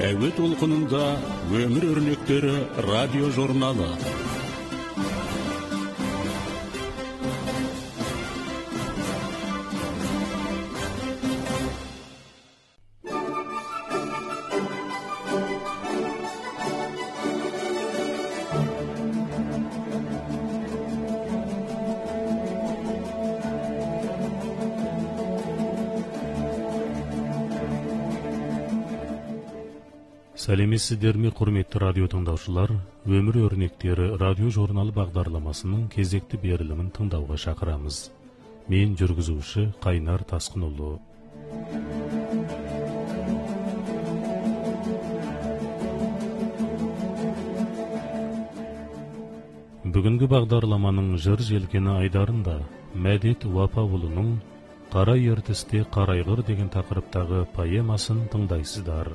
Әуе толқынында өмір өрнектері радио журналы. Сәлеметсіздер ме, құрметті радио тыңдаушылар? Өмір өрнектері радио журналы бағдарламасының кезекті берілімін тыңдауға шақырамыз. Мен жүргізуші Қайнар Тасқынұлы. Бүгінгі бағдарламаның жыр желкені айдарында Мәдет Уапаұлының «Қара ертісте қарайғыр» деген тақырыптағы поэмасын тыңдайсыздар.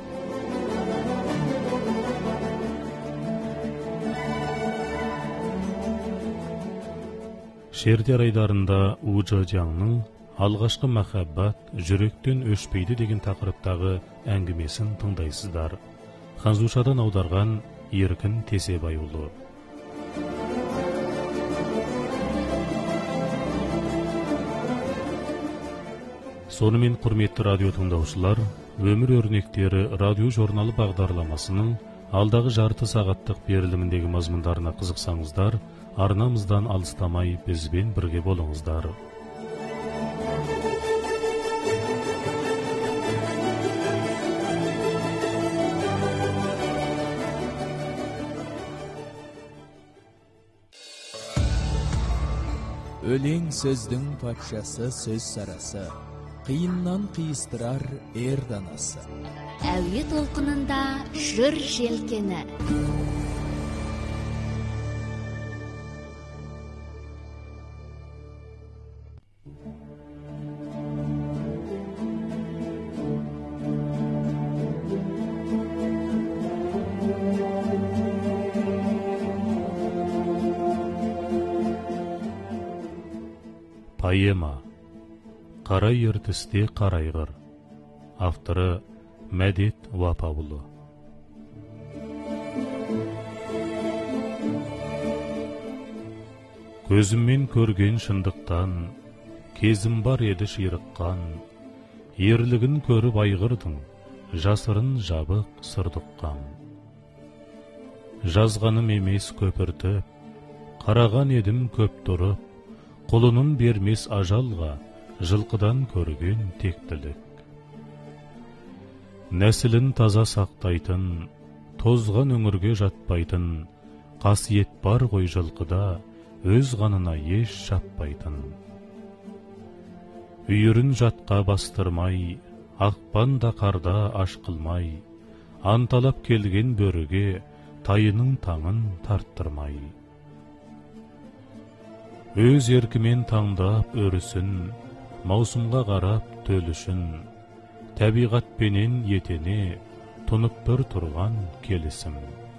Шердер айдарында Уджа Жаңның «Алғашқы махаббат жүректен өшпейді» деген тақырыптағы әңгімесін тыңдайсыздар. Ханзушадан аударған Еркін Тесебайұлы. Сонымен, құрметті радио тыңдаушылар, өмір өрнектері радио журналы бағдарламасының алдағы жарты сағаттық беріліміндегі мазмұндарына қызықсаңыздар, арнамыздан алыстамай бізбен бірге болыңыздар. Өлең сөздің патшасы, сөз сарасы, қиыннан қиыстырар ер данасы. Әуе толқынында жыр желкені. Поэма «Қара ертісте қарайғыр». Авторы Мәдет Уапаұлы. Көзіммен көрген шындықтан кезім бар еді ширыққан, ерлігін көріп айғырдың, жасырын жабық сырдыққан. Жазғаным емес көпіртіп, қараған едім көп тұрып, құлының бермес ажалға, жылқыдан көрген тектілік. Нәсілін таза сақтайтын, тозған өңірге жатпайтын, қасиет бар ғой жылқыда, өз қанына еш шаппайтын. Үйірін жатқа бастырмай, ақпан да қарда аш қылмай, анталап келген бөріге тайының таңын тарттырмай. Өз еркімен таңдап өрісін, маусымға қарап төлішін, табиғатпенен етене тұнып бір тұрған келісім.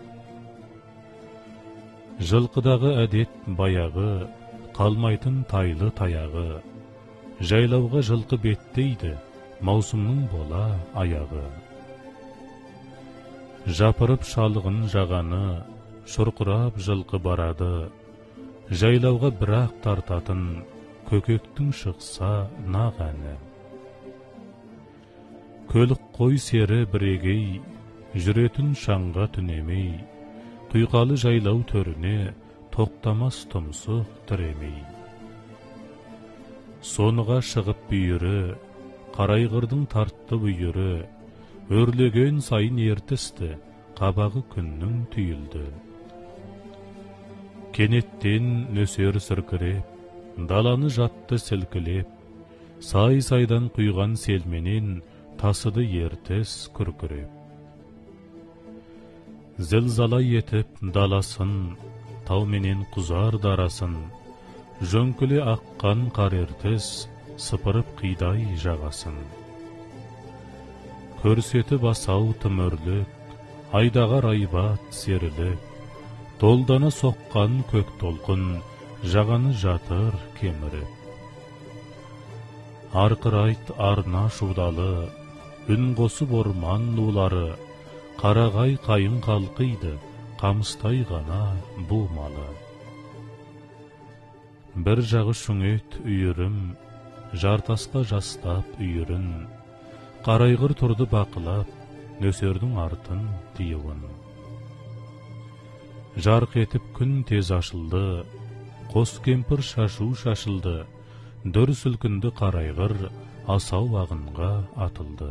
Жылқыдағы әдет баяғы, қалмайтын тайлы таяғы, жайлауға жылқы беттейді, маусымның бола аяғы. Жапырып шалығын жағаны, шұрқырап жылқы барады, жайлауға бірақ тартатын, көкектің шықса нақ әні. Көлік қой сері бірегей, жүретін шаңға түнемей, құйқалы жайлау төріне тоқтамас тұмсық тіремей. Соныға шығып бүйірі, қарайғырдың тартты бүйірі, өрлеген сайын ертісті, қабағы күннің түйілді. Кенеттен нөсер сіркіреп, даланы жатты сілкілеп, сай-сайдан құйған селменен тасыды ертіс күркіреп. Зілзала етіп даласын, тауменен құзар дарасын, жөңкіле аққан қар ертіс, сыпырып қидай жағасын. Көрсетіп асау түмірлік, айдағар айбат серілік, толдана соққан көк толқын, жағаны жатыр кеміріп. Арқырайт арна шудалы, үн қосып орман нулары, Қарағай қайын қалқиды, қамыстай ғана бұ малы. Бір жағы шүңет үйірім, жартасқа жастап үйірін, қарайғыр тұрды бақылап, нөсердің артын тиюын. Жарқ етіп күн тез ашылды, қос кемпір шашу шашылды, дүр сүлкінді қарайғыр асау ағынға атылды.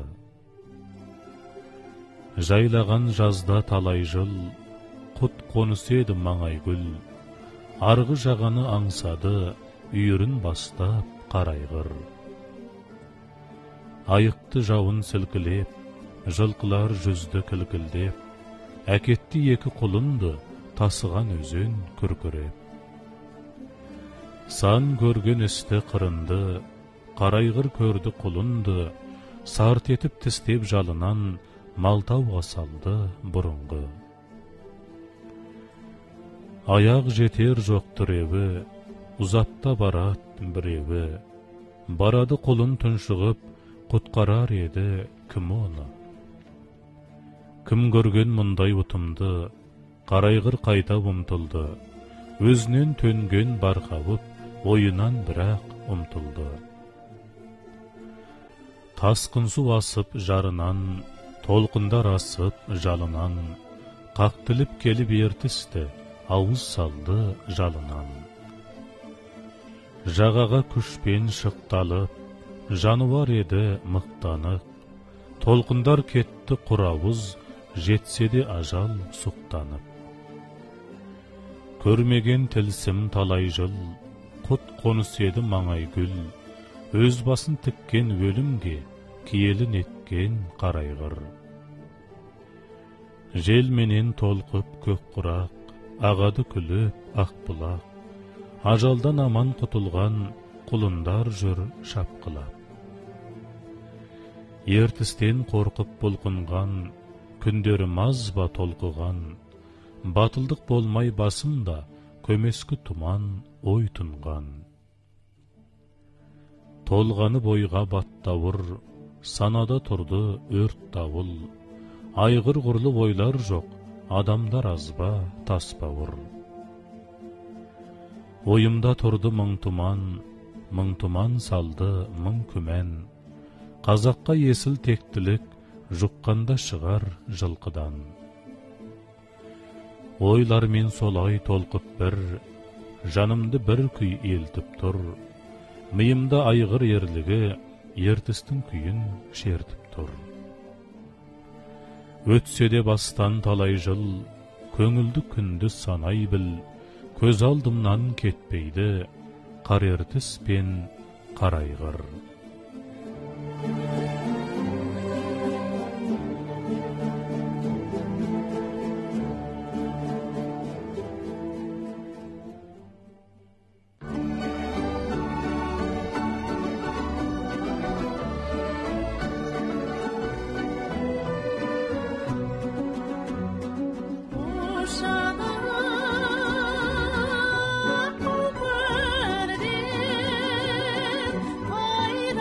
Жайлаған жазда талай жыл, құт қонысы еді маңай гүл, арғы жағаны аңсады, үйірін бастап қарайғыр. Айықты жауын сілкілеп, жылқылар жүзді кілкілдеп, әкетті екі құлынды, тасыған өзен күркіреп. Сан көрген істі қырынды, қарайғыр көрді құлынды, сарт етіп тістеп жалынан, малтауға салды бұрынғы. Аяқ жетер жоқтыр еві, ұзатта барат біреуі, барады құлын тұншығып, құтқарар еді кім оны. Кім көрген мұндай ұтымды, қарайғыр қайта ұмтылды, өзінен төнген барқауып, ойынан бірақ ұмтылды. Тасқын су асып жарынан, толқындар асып жалынан, қақтылып келіп ертісті, ауыз салды жалынан. Жағаға күшпен шықталып, жануар еді мықтанып, толқындар кетті құрауыз, жетсе де ажал сұқтанып. Көрмеген тілсім талай жыл, құт қоныс еді маңай гүл, өз басын тіккен өлімге, киелін еткен қарайғыр. Желменен толқып көк құрақ, ағады күліп ақ бұлақ, ажалдан аман құтылған құлындар жүр шапқылап. Ертістен қорқып бұлқынған, күндері мазба толқыған, батылдық болмай басымда, көмескі тұман ой тұнған. Толғаны бойға баттауыр, санада тұрды өрт дауыл, айғыр ғұрлы ойлар жоқ, адамдар азба таспауыр. Ойымда тұрды мың тұман салды мың күмән, қазаққа есіл тектілік, жұққанда шығар жылқыдан. Ойлармен солай толқып бір, жанымды бір күй елтіп тұр, миымда айғыр ерлігі, ертістің күйін шертіп тұр. Өтсе де бастан талай жыл, көңілді күнді санай біл, көз алдымнан кетпейді, қар ертіс пен қарайғыр. Ay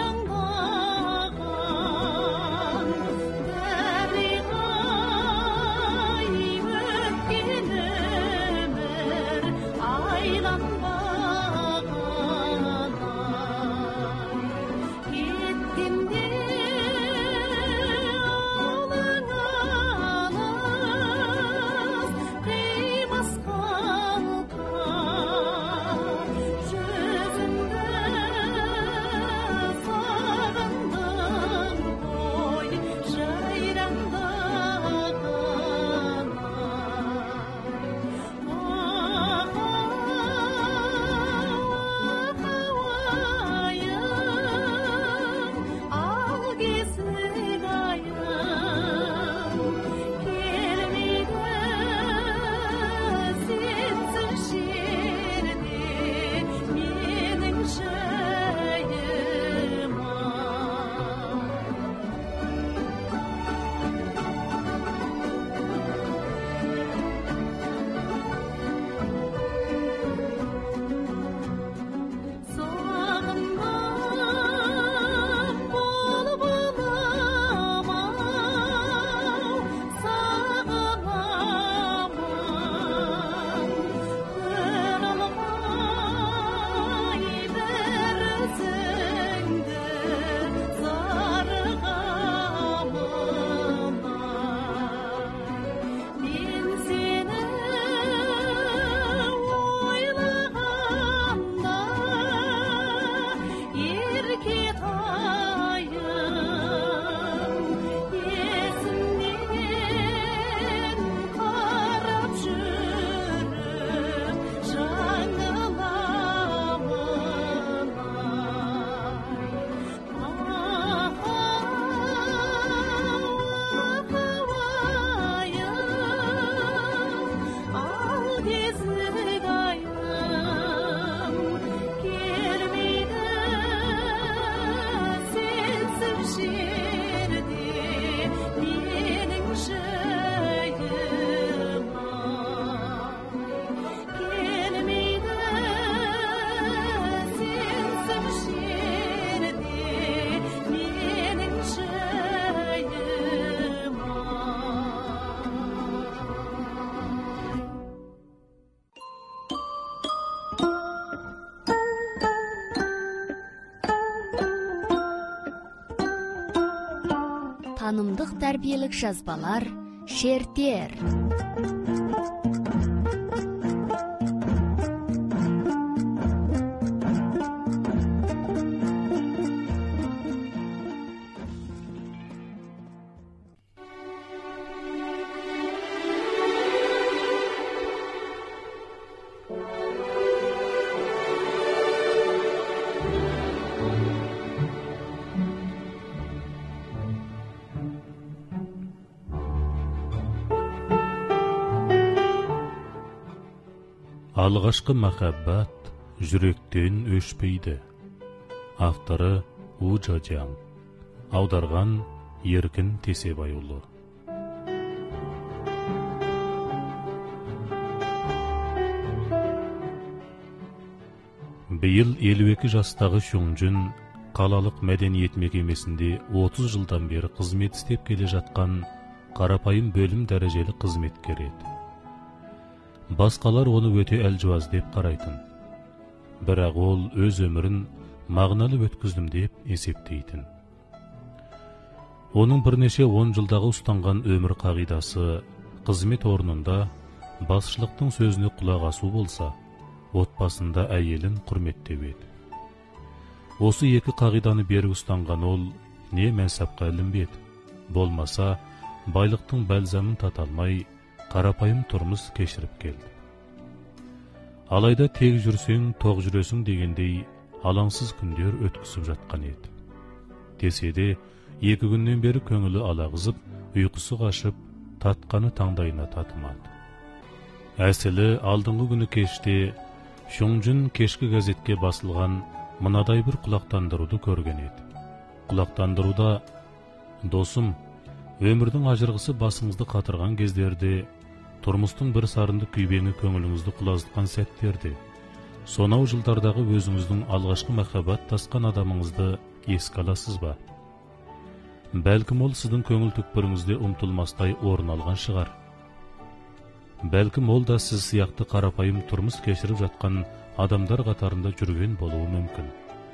танымдық тәрбиелік жазбалар шертер. Алғашқы махаббат жүректен өшпейді. Авторы Уджаджан. Аударған Еркін Тесебайұлы. Биыл 52 жастағы Шунжун қалалық мәдениет мекемесінде 30 жылдан бері қызмет істеп келе жатқан қарапайым бөлім дәрежелі қызметкер еді. Басқалар оны өте әлжуаз деп қарайтын. Бірақ ол өз өмірін мағыналы өткіздім деп есептейтін. Оның бірнеше 10 жылдағы ұстанған өмір қағидасы қызмет орнында басшылықтың сөзіне құлақ асу болса, отбасында әйелін құрметтеп еді. Осы екі қағиданы берік ұстанған ол не мәнсапқа ілінбеді, болмаса байлықтың бәлзамын тата алмай қарапайым тұрмыс кешіріп келді. Алайда тек жүрсең, тоқ жүресің дегендей алаңсыз күндер өткізіп жатқан еді. Десе де, 2 күннен бері көңілі алағызып, ұйқысы қашып, татқаны таңдайына татымады. Әсілі алдыңғы күні кеште Шунжун кешкі газетке басылған мынадай бір құлақтандыруды көрген еді. Құлақтандыруда: «Досым, өмірдің ажырғысы басыңызды қатырған кездерде, тұрмыстың бір сарынды күйбеңі көңіліңізді құлазытқан сәттерде, сонау жылдардағы өзіңіздің алғашқы махаббат тасқан адамыңызды еске аласыз ба? Бәлкім ол сіздің көңіл түкпіріңізде ұмытылмастай орын алған шығар. Бәлкім ол да сіз сияқты қарапайым тұрмыс кешіріп жатқан адамдар қатарында жүрген болуы мүмкін.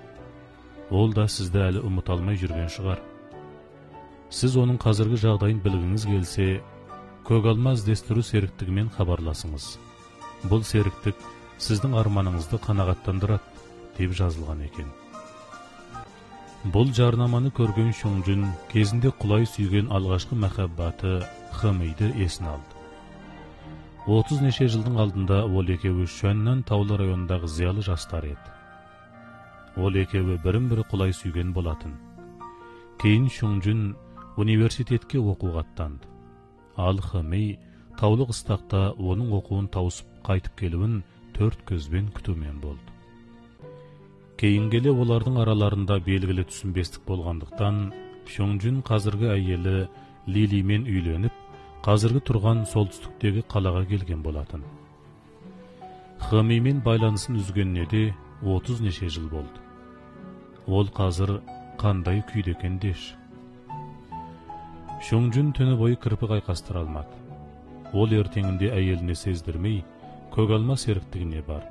Ол да сізді әлі ұмыта алмай жүрген шығар. Сіз оның қазіргі жағдайын білгіңіз келсе, Көгалма іздестіру серіктігімен хабарласыңыз. Бұл серіктік сіздің арманыңызды қанағаттандырады», деп жазылған екен. Бұл жарнаманы көрген Шунжун кезінде құлай сүйген алғашқы махаббаты Хэмиді есін алды. 30 неше жылдың алдында ол екеуі Шөннан таулы районындағы зиялы жастар еді. Ол екеуі бірін-бірі құлай сүйген болатын. Кейін Шунжун университетке оқуға аттанды. Ал Хэми таулы қыстақта оның оқуын тауысып қайтып келуін 4 көзбен күтумен болды. Кейін келе олардың араларында белгілі түсінбестік болғандықтан, Шунжун қазіргі әйелі Лилимен үйленіп, қазіргі тұрған солтүстіктегі қалаға келген болатын. Хэмимен байланысын үзгеніне де 30 неше жыл болды. Ол қазір қандай күйде екен деш. Шунжун түні бойы кірпік айқастыра алмады. Ол ертеңінде әйеліне сездірмей, Көгалма серіктігіне барды.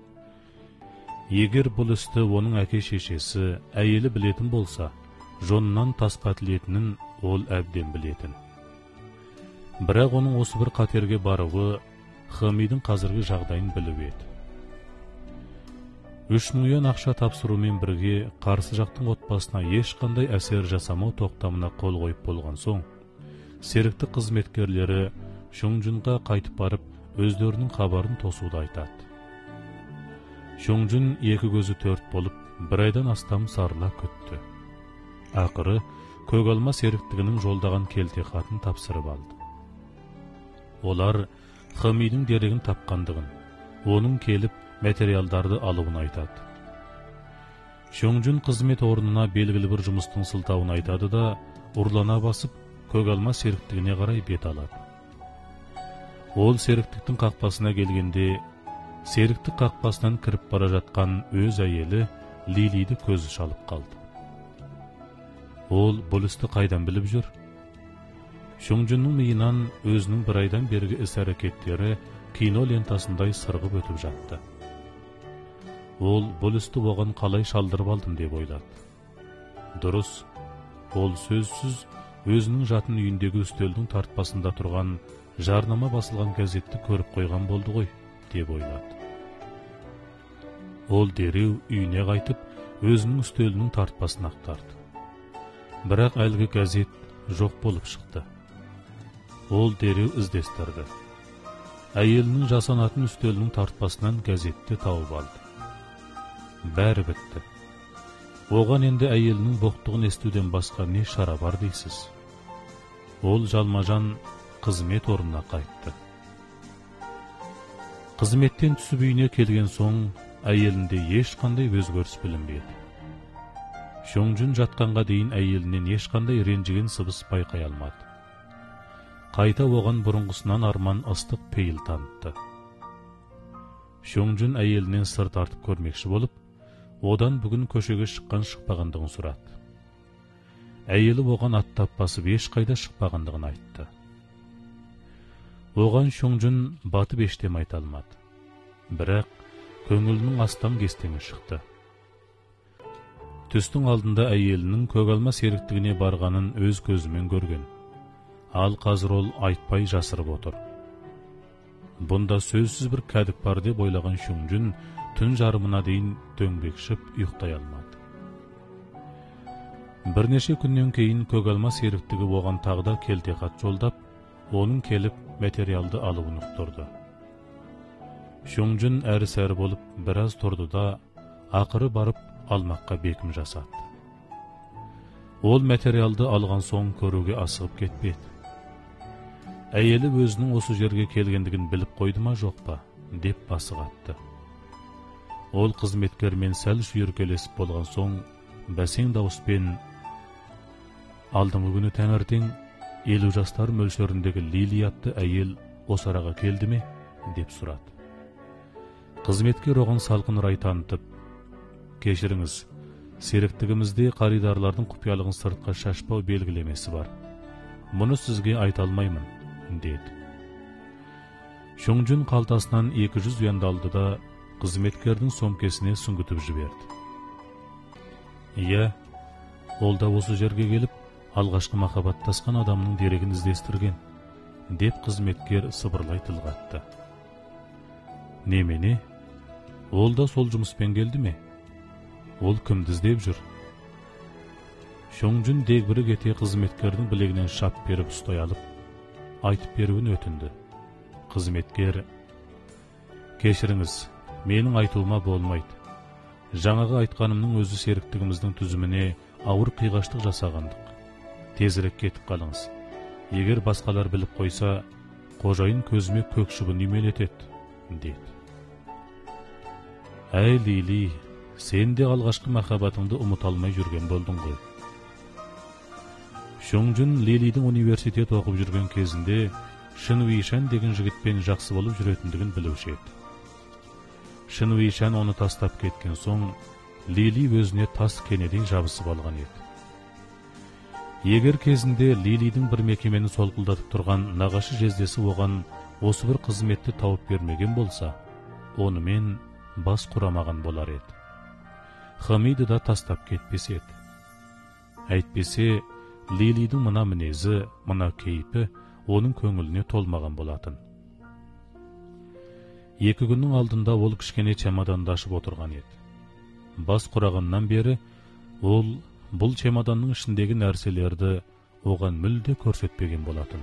Егер бұл істі оның әке-шешесі, әйелі білетін болса, жонынан таспа тілетінін ол әбден білетін. Бірақ оның осы бір қатерге баруы Хэмидің қазіргі жағдайын біліп еді. 3 миллион ақша тапсырумен бірге қарсы жақтың отбасына ешқандай әсер жасамау тоқтамына қол қойып болған соң, серіктік қызметкерлері Шунжунға қайтып барып, өздерінің хабарын тосуды айтады. Шунжун 2 көзі 4 болып, 1 айдан астам сарыла күтті. Ақыры Көгалма серіктігінің жолдаған келте хатын тапсырып алды. Олар Хэмидің дерегін тапқандығын, оның келіп материалдарды алуын айтады. Шунжун қызмет орнына белгілі бір жұмыстың сылтауын айтады да, ұрлана басып, Көгалма серіктігіне қарай бет алады. Ол серіктіктің қақпасына келгенде, серіктік қақпасынан кіріп бара жатқан өз әйелі Лилиді көзі шалып қалды. Ол бұл істі қайдан біліп жүр? Шунжунның миынан өзінің 1 айдан бергі іс-әрекеттері кино лентасындай сырғып өтіп жатты. Ол бұл істі оған қалай шалдырып алдым деп ойлады. Дұрыс, ол сөзсіз өзінің жатын үйіндегі үстелдің тартпасында тұрған жарнама басылған газетті көріп қойған болды ғой, деп ойлады. Ол дереу үйіне қайтып, өзінің үстелінің тартпасын ақтарды. Бірақ әлгі газет жоқ болып шықты. Ол дереу іздестірді. Әйелінің жасанатын үстелінің тартпасынан газетті тауып алды. Бәрі бітті. Оған енді әйелінің боқтығын естуден басқа не шара бар дейсіз? Ол жалмажан қызмет орнына қайтты. Қызметтен түсіп үйіне келген соң, әйелінде ешқандай өзгеріс білінбеді. Шоңжун жатқанға дейін әйелінен ешқандай ренжіген сыбыс байқай алмады. Қайта оған бұрынғысынан арман ыстық пейіл танытты. Шоңжун әйелінен сыр тартып көрмекші болып, одан бүгін көшеге шықпағандығын сұрады. Әйелі оған аттап басып ешқайда шықпағандығын айтты. Оған Шоңжун батып ештем айта алмады. Бірақ көңілінің астан кестеңі шықты. Түстің алдында әйелінің көгалма серіктігіне барғанын өз көзімен көрген. Ал қазір ол айтпай жасырып отыр. Бұнда сөзсіз бір кәдік бар деп ойлаған Шоңжун түн жарымына дейін дөңбекшіп ұйықтай алмады. Бірнеше күннен кейін көгалма серіктігі оған тағда келте хат жолдап, оның келіп материалды алуын ұқтырды. Шоңжун әрі-сәрі болып біраз тұрды да, ақыры барып алмаққа бекім жасады. Ол материалды алған соң көруге асығып кетпеді. Әйелі өзінің осы жерге келгендігін біліп қойды ма жоқ па, деп басы қатты. Ол қызметкермен сәл шүйіркелесіп болған соң, бәсең дауыспен: «Алдыңғы күні таңертең 50 жастар мөлшеріндегі Лили атты әйел осы араға келді ме?» деп сұрады. Қызметкер оған салқын рай танытып: «Кешіріңіз, серіктігімізде қаридарлардың құпиялығын сыртқа шашпау белгілемесі бар. Мұны сізге айта алмаймын», деді. Шоңжун қалтасынан 200 юанды алды да қызметкердің сомкесіне сүңгітіп жіберді. «Иә, ол да осы жерге келіп, алғашқы махаббаттасқан адамның дерегін іздестірген», деп қызметкер сыбырлай тіл қатты. «Немене? Ол да сол жұмыспен келді ме? Ол кімді іздеп жүр?» Шоңжун дегбірі кете қызметкердің білегінен шап беріп ұстай алып, айтып беруін өтінді. Қызметкер: «Кешіріңіз, менің айтуыма болмайды. Жаңағы айтқанымның өзі серіктігіміздің түзіміне ауыр қиғаштық жасағандық. Тезірек кетіп қалыңыз. Егер басқалар біліп қойса, қожайын көзіме көк шыбын үймелетеді», деді. «Әй Лили, сен де алғашқы махаббатыңды ұмыта алмай жүрген болдың ғой». Шоңжун Лилидің университет оқып жүрген кезінде Шын Уишан деген жігітпен жақсы болып жүретіндігін білуші еді. Шын Уишан оны тастап кеткен соң, Лили өзіне тас кенедей жабысып алған еді. Егер кезінде Лилидің бір мекемені солқылдатып тұрған нағашы жездесі оған осы бір қызметті тауып бермеген болса, онымен бас құрамаған болар еді. Хамиды да тастап кетпес еді. Әйтпесе, Лилидің мына мінезі, мына кейпі оның көңіліне толмаған болатын. 2 күннің алдында ол кішкене чемоданды ашып отырған еді. Бас құрағаннан бері ол бұл чемоданның ішіндегі нәрселерді оған мүлде көрсетпеген болатын.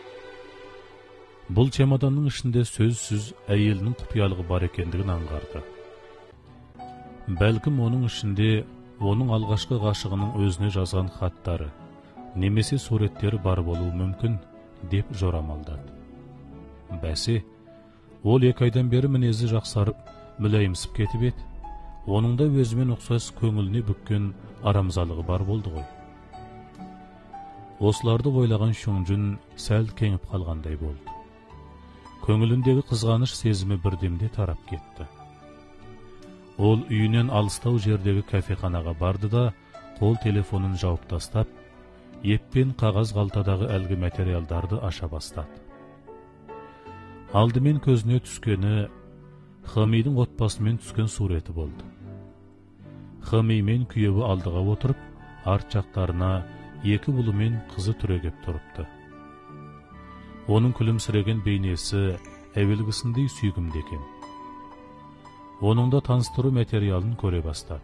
Бұл чемоданның ішінде сөзсіз әйелінің құпиялығы бар екендігін аңғарды. Бәлкім оның ішінде оның алғашқы ғашығының өзіне жазған хаттары, немесе суреттері бар болуы мүмкін, деп жорамалдады. Бәсе, ол 2 айдан бері мінезі жақсарып, мүләйімсіп кетіп еді. Оның да өзімен ұқсас көңіліне бүккен арамзалығы бар болды ғой. Осыларды ойлаған Шоңжун сәл кеңіп қалғандай болды. Көңіліндегі қызғаныш сезімі бірдемде тарап кетті. Ол үйінен алыстау жердегі кафеханаға барды да, қол телефонын жауып тастап, еппен қағаз қалтадағы әлгі материалдарды аша бастады. Алдымен көзіне түскені Хамидің отбасымен түскен суреті болды. Хами мен күйеуі алдыға отырып, арт жақтарына екі бұлы мен қызы түрегеп тұрыпты. Оның күлімсіреген бейнесі әуелгісіндей сүйкімді екен. Оныңда таныстыру материалын көре бастады.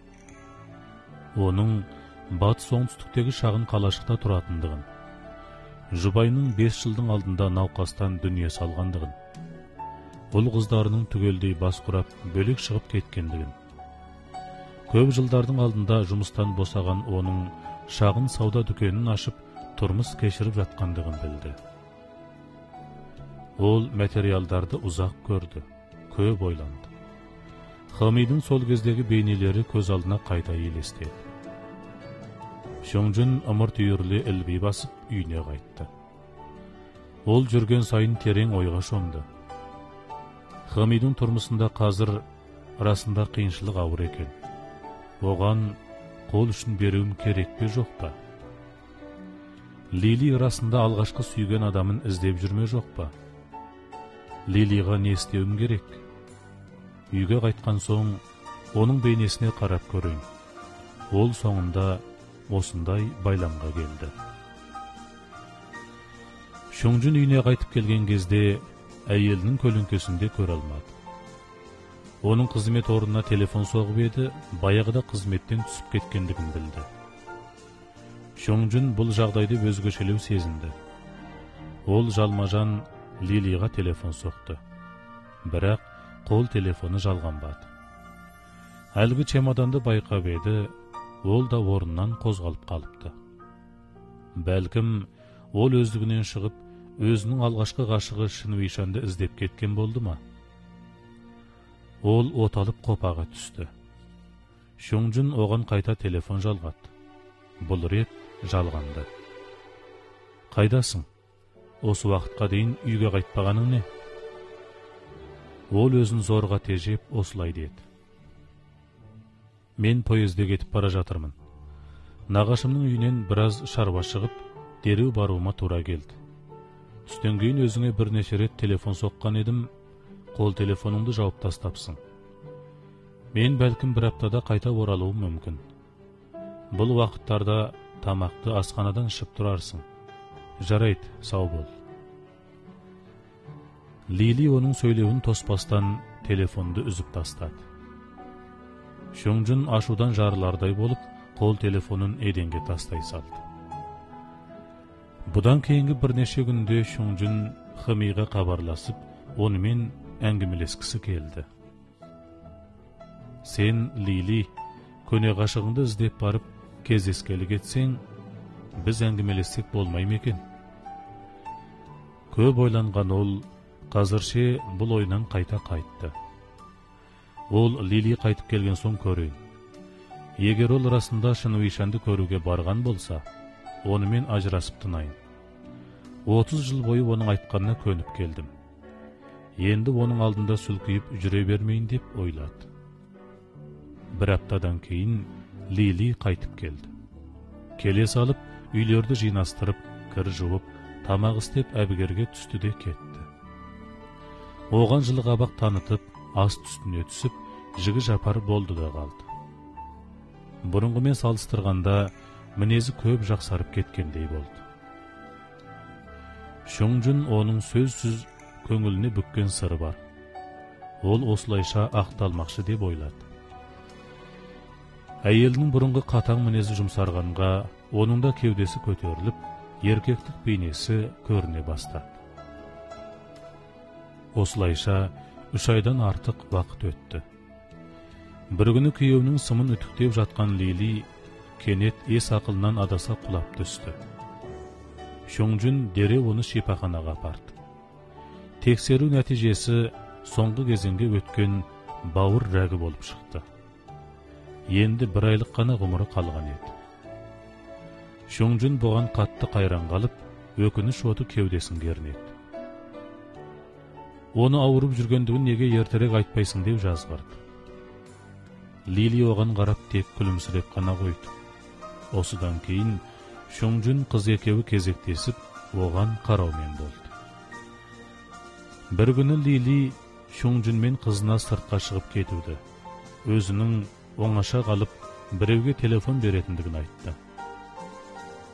Оның батыс оңтүстіктегі шағын қалашықта тұратындығын, жұбайының 5 жылдың алдында науқастан дүние салғандығын, ұл қыздарының түгелдей бас құрап бөлек шығып кеткендігін, көп жылдардың алдында жұмыстан босаған оның шағын сауда дүкенін ашып тұрмыс кешіріп жатқандығын білді. Ол материалдарды ұзақ көрді, көп ойланды. Хамидың сол кездегі бейнелері көз алдына қайта елестеді. Шоңжун ымырт үйірле ілби басып үйіне қайтты. Ол жүрген сайын терең ойға шомды. Хамидың тұрмысында қазір расында қиыншылық ауыр екен. Оған қол үшін беруім керек пе жоқ па? Лили расында алғашқы сүйген адамын іздеп жүрме жоқ па? Лилиға не істеуім керек? Үйге қайтқан соң оның бейнесіне қарап көрейін. Ол соңында осындай байламға келді. Шоңжун үйіне қайтып келген кезде әйелінің көлеңкесінде көре алмады. Оның қызмет орнына телефон соғып еді, баяғыда қызметтен түсіп кеткендігін білді. Шоңжун бұл жағдайды өзгешелеу сезінді. Ол жалмажан Лилиға телефон соқты. Бірақ қол телефоны жалғанбады. Әлгі чемоданды байқап еді, ол да орнынан қозғалып қалыпты. Бәлкім, ол өздігінен шығып, өзінің алғашқы ғашығы Шинуишанды іздеп кеткен болды ма? Ол оталып қопаға түсті. Шоңжун оған қайта телефон жалғады. Бұл рет жалғанды. Қайдасың? Осы уақытқа дейін үйге қайтпағаның не? Ол өзін зорға тежеп осылай деді. Мен поезде кетіп бара жатырмын. Нағашымның үйінен біраз шаруа шығып, дереу баруыма тура келді. Түстен кейін өзіңе бірнеше рет телефон соққан едім, қол телефоныңды жауып тастапсың. Мен бәлкім бір аптада қайта оралуым мүмкін. Бұл уақыттарда тамақты асханадан ішіп тұрарсың. Жарайды, сау бол. Лили оның сөйлеуін тоспастан телефонды үзіп тастады. Шоңжун ашудан жарылардай болып, қол телефонын еденге тастай салды. Бұдан кейінгі бірнеше күнде Шоңжун Хамиға хабарласып, онымен әңгімелескісі келді. Сен, Лили, көне ғашығыңды іздеп барып, кездескелі кетсең, біз әңгімелессек болмай ма екен? Көп ойланған ол, қазірше бұл ойынан қайта қайтты. Ол Лили қайтып келген соң көрейін. Егер ол расында Шинуишанды көруге барған болса, онымен ажырасып тынайын. 30 жыл бойы оның айтқанына көніп келдім. Енді оның алдында сүлкейіп жүре бермейін деп ойлады. Бір аптадан кейін Лили қайтып келді. Келе салып, үйлерді жинастырып, кір жуып, тамақ істеп әбігерге түсті де кетті. Оған жылы қабақ танытып, ас үстіне түсіп, жігі жапар болды да қалды. Бұрынғымен салыстырғанда мінезі көп жақсарып кеткендей болды. Шоңжун оның сөзсіз көңіліне бүккен сыры бар. Ол осылайша ақталмақшы деп ойлады. Әйелінің бұрынғы қатаң мінезі жұмсарғанға, оның да кеудесі көтеріліп, еркектік бейнесі көріне бастады. Осылайша 3 айдан артық уақыт өтті. Бір күні күйеуінің сымын үтіктеп жатқан Лили кенет ес ақылынан адаса құлап түсті. Шоңжун дереу оны шипаханаға апарды. Тексеру нәтижесі соңғы кезеңге өткен бауыр рәгі болып шықты. Енді 1 айлық қана ғұмыры қалған еді. Шоңжун бұған қатты қайран қалып, өкініш оты кеудесін кернеді. Оны ауырып жүргендігін неге ертерек айтпайсың деп жазғырды. Лили оған қарап тек күлімсіреп қана қойды. Осыдан кейін Шоңжун қыз екеуі кезектесіп, оған қараумен болды. Бір күні Лили Шоңжун мен қызына сыртқа шығып кетуді, өзінің оңаша қалып біреуге телефон беретіндігін айтты.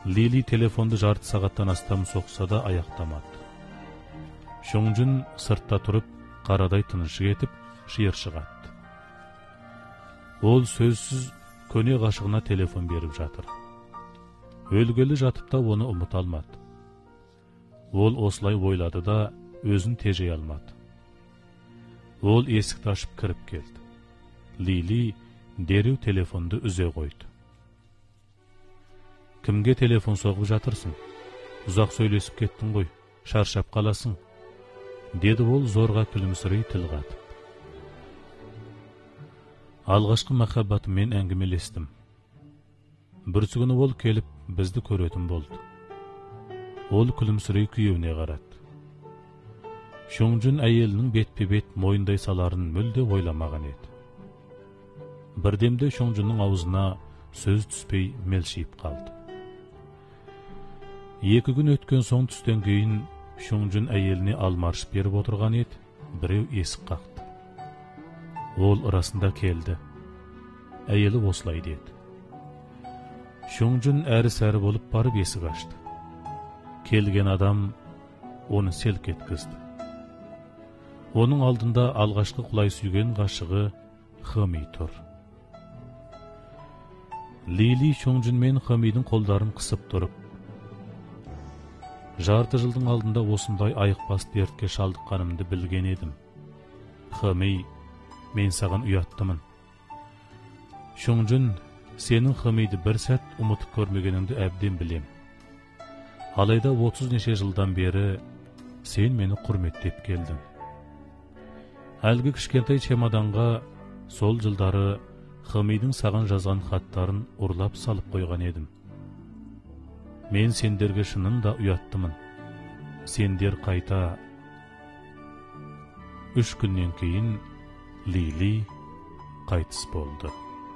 Лили телефонды жарты сағаттан астам соқса да аяқтамады. Шоңжун сыртта тұрып, қарадай тынышы кетіп, шиыршығатты. Ол сөзсіз көне ғашығына телефон беріп жатыр. Өлгелі жатып та оны ұмыта алмады. Ол осылай ойлады да өзін тежей алмады. Ол есікті ашып кіріп келді. Лили дереу телефонды үзе қойды. Кімге телефон соғып жатырсың? Ұзақ сөйлесіп кеттің ғой, шаршап қаласың, деді ол зорға күлімсірей тіл қатып. Алғашқы махаббатыммен әңгімелестім. Бүрсі күні ол келіп, бізді көретін болды. Ол күлімсірей күйеуіне қарады. Шоңжун әйелінің бетпе-бет мойындай саларын мүлде ойламаған еді. Бірдемде Шоңжунның аузына сөз түспей мелшиіп қалды. 2 күн өткен соң түстен кейін Шоңжун әйеліне алмарш беріп отырған еді, біреу есік қақты. Ол ырасында келді. Әйелі осылай деді. Шоңжун әрі-сәрі болып барып есік ашты. Келген адам оны селк еткізді. Оның алдында алғашқы құлай сүйген ғашығы Хами тұр. Лили Шоңжун мен Хамидің қолдарын қысып тұрып, жарты жылдың алдында осындай айықпас дертке шалдыққанымды білген едім. Хами, мен саған ұяттымын. Шоңжун, сенің Хамиді бір сәт ұмытып көрмегеніңді әбден білем. Алайда 30 неше жылдан бері сен мені құрметтеп келдің. Әлгі кішкентай чемоданға сол жылдары Хамидің саған жазған хаттарын ұрлап салып қойған едім. Мен сендерге шынында ұяттымын. Сендер қайта. 3 күннен кейін Лили қайтыс болды.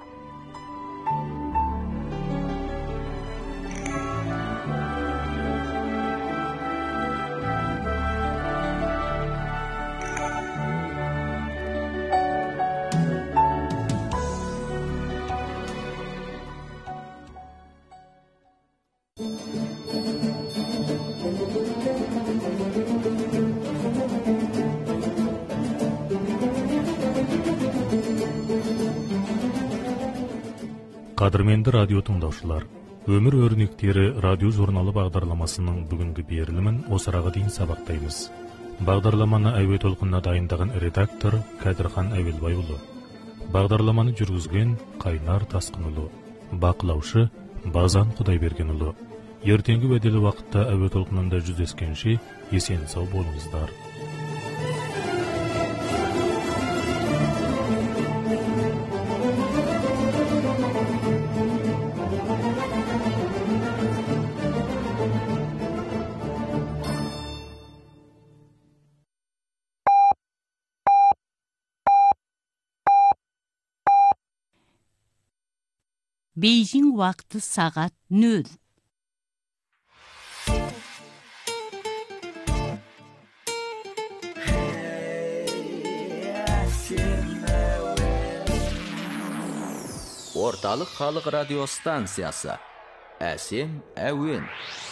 Қадірменді радио тыңдаушылар, өмір өрнектері радио журналы бағдарламасының бүгінгі берілімін осыраға дейін сабақтаймыз. Бағдарламаны әуе толқынына дайындаған редактор Кәдірхан Әуелбайұлы. Бағдарламаны жүргізген Қайнар Тасқынұлы. Бақылаушы Базан Құдайбергенұлы. Ертеңгі уәделі уақытта әуе толқынында жүздескенше есен сау болыңыздар. Бейжің уақыты сағат 0. Орталық халық радио станциясы. Әсем әуен.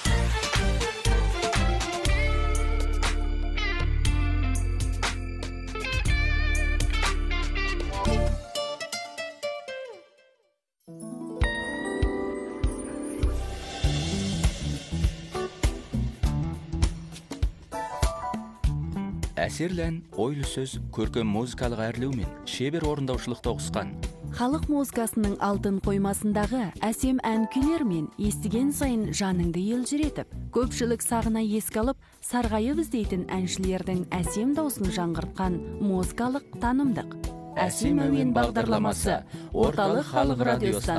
Әсерлән ойлы сөз көркем музыкалық әрлеумен шебер орындаушылықта ұқсқан. Халық музыкасының алтын қоймасындағы әсем ән күйлермен естіген сайын жаныңды елжіретіп, көпшілік сағына еске алып, сарғайып іздейтін әншілердің әсем даусын жаңғыртқан музыкалық танымдық. Әсем әуен бағдарламасы орталық халық радиосы